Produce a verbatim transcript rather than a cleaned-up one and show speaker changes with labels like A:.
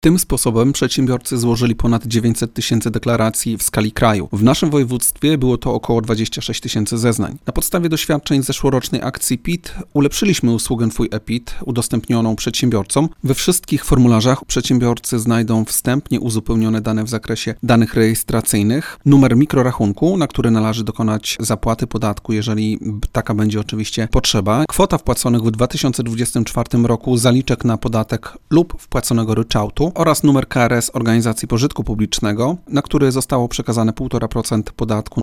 A: Tym sposobem przedsiębiorcy złożyli ponad dziewięćset tysięcy deklaracji w skali kraju. W naszym województwie było to około dwadzieścia sześć tysięcy zeznań. Na podstawie doświadczeń zeszłorocznej akcji P I T ulepszyliśmy usługę Twój e-P I T udostępnioną przedsiębiorcom. We wszystkich formularzach przedsiębiorcy znajdą wstępnie uzupełnione dane w zakresie danych rejestracyjnych, numer mikrorachunku, na który należy dokonać zapłaty podatku, jeżeli taka będzie oczywiście potrzeba, kwota wpłaconych w dwa tysiące dwudziestym czwartym roku zaliczek na podatek lub wpłaconego ryczałtu oraz numer K R S Organizacji Pożytku Publicznego, na który zostało przekazane półtora procent podatku.